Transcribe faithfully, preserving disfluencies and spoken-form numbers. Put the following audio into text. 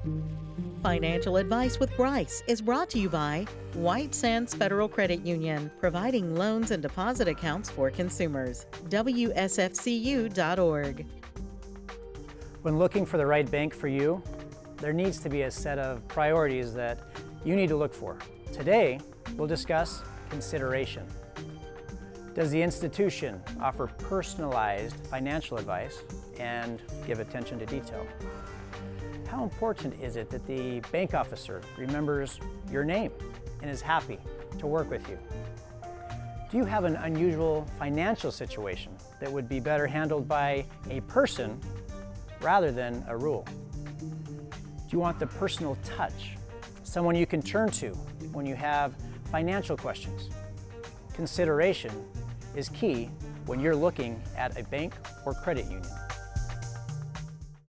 Financial Advice with Bryce is brought to you by White Sands Federal Credit Union, providing loans and deposit accounts for consumers. W S F C U dot org. When looking for the right bank for you, there needs to be a set of priorities that you need to look for. Today, we'll discuss consideration. Does the institution offer personalized financial advice and give attention to detail? How important is it that the bank officer remembers your name and is happy to work with you? Do you have an unusual financial situation that would be better handled by a person rather than a rule? Do you want the personal touch, someone you can turn to when you have financial questions? Consideration is key when you're looking at a bank or credit union.